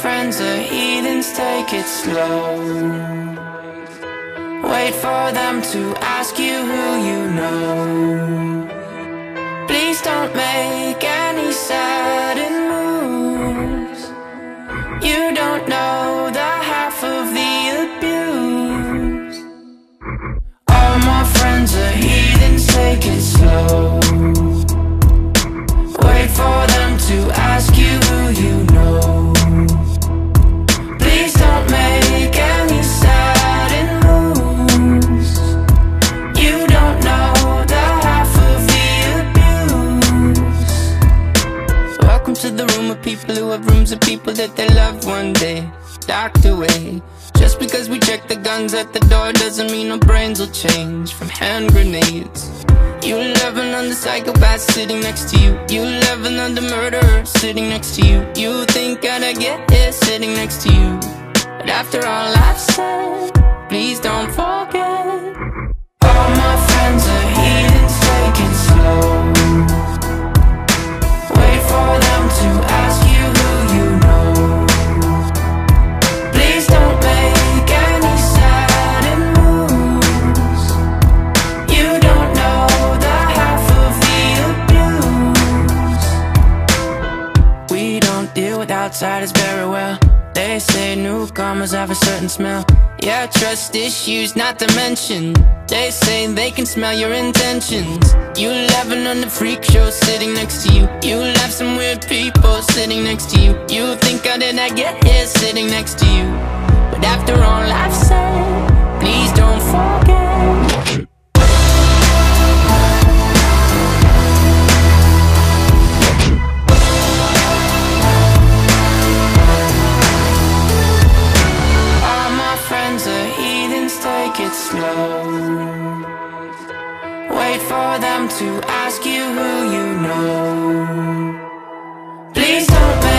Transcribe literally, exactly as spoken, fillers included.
friends are heathens, take it slow. Wait for them to ask you who you know. Please don't make any sudden moves. You don't know the half of the abuse. All my friends are heathens, take it slow. Wait for them to ask you who you know. Please don't make any sudden moves. You don't know the half of the abuse. Welcome to the room of people who have rooms of people that they loved one day docked away. Just because we check the guns at the door doesn't mean our brains will change from hand grenades. You loving on the psychopath sitting next to you. You loving on the murderer sitting next to you. You think I'd get here sitting next to you. But after all I've said, please don't forget. All my friends are heathens, take it slow. Wait for them to ask you who you know. Please don't make any sudden moves. You don't know the half of the abuse. We don't deal with outsiders very well. They say newcomers have a certain smell. Yeah, trust issues not to mention. They say they can smell your intentions. You laughing on the freak show sitting next to you. You laugh some weird people sitting next to you. You think I did not get here sitting next to you. But after all I've said, please don't forget. Take it slow. Wait for them to ask you who you know. Please don't